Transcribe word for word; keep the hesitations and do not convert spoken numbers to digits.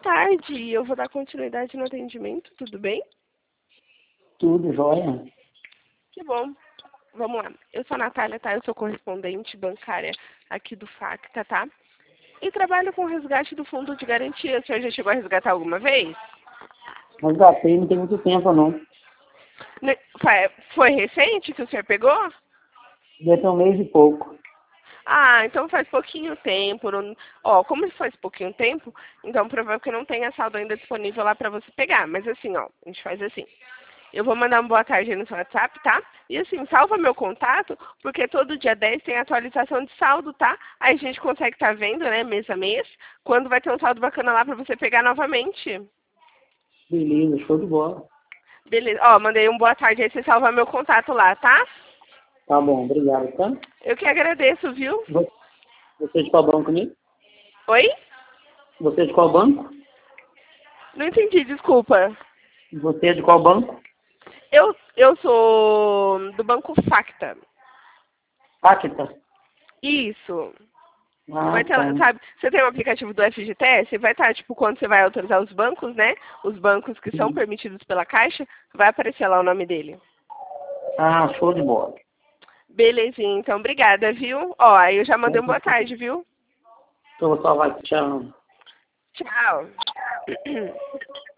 tarde. Eu vou dar continuidade no atendimento, tudo bem? Tudo jóia. Que bom. Vamos lá. Eu sou a Natália, tá? Eu sou correspondente bancária aqui do Facta, tá? E trabalho com resgate do fundo de garantia. O senhor já chegou a resgatar alguma vez? Resgatei não tem muito tempo, não. Ne- Foi foi recente que o senhor pegou? Deve ter um mês e pouco. Ah, então faz pouquinho tempo. Não... Ó, como faz pouquinho tempo, então provável que não tenha saldo ainda disponível lá para você pegar. Mas assim, ó, a gente faz assim. Eu vou mandar uma boa tarde aí no seu WhatsApp, tá? E assim, salva meu contato, porque todo dia dez tem atualização de saldo, tá? Aí a gente consegue estar vendo, né, mês a mês, quando vai ter um saldo bacana lá para você pegar novamente. Beleza, show de bola. Beleza. Ó, mandei um boa tarde aí, você salva meu contato lá, tá? Tá bom, obrigado, tá? Eu que agradeço, viu? Vo- Você é de qual banco comigo? Oi? Você é de qual banco? Não entendi, desculpa. Você é de qual banco? Eu, eu sou do Banco Facta. Pacta. Isso. Ah, Vai ter, tá. lá, sabe, você tem um aplicativo do F G T S, vai estar, tipo, quando você vai autorizar os bancos, né? Os bancos que são Hum. permitidos pela Caixa, vai aparecer lá o nome dele. Ah, show de bola. Belezinha, então, obrigada, viu? Ó, aí eu já mandei um boa tarde, viu? Então, só vai, tchau. Tchau.